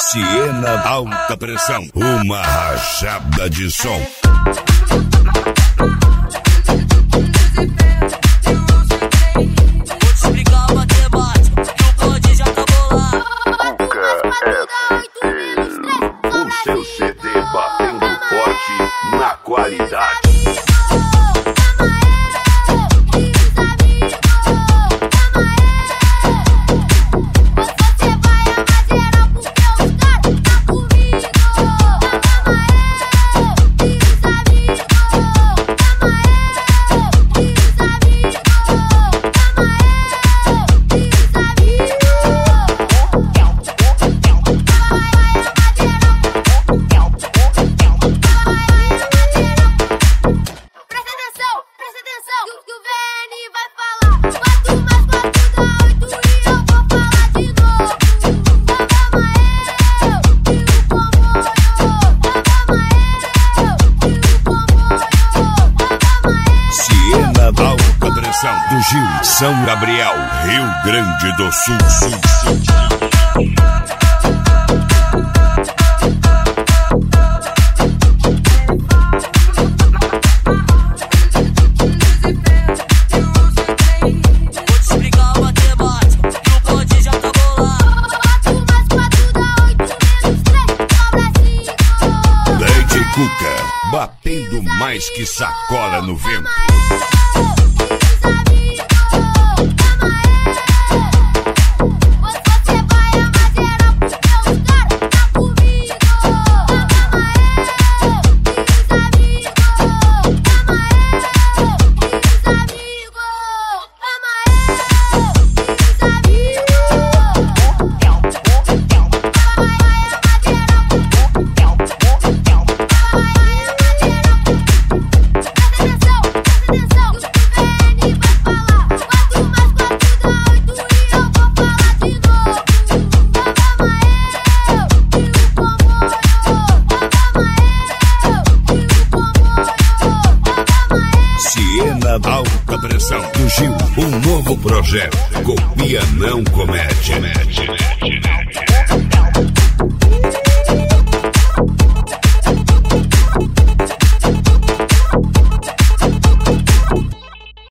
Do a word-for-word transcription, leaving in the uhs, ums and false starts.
Siena alta pressão, uma rachada de som. O seu C D batendo forte na qualidade. Alta pressão do Gil, São Gabriel, Rio Grande do Sul, Sul, Sul. Lady Cuca, batendo mais que sacola no vento. Siena alta pressão do Gil, um novo projeto. Copia não comete.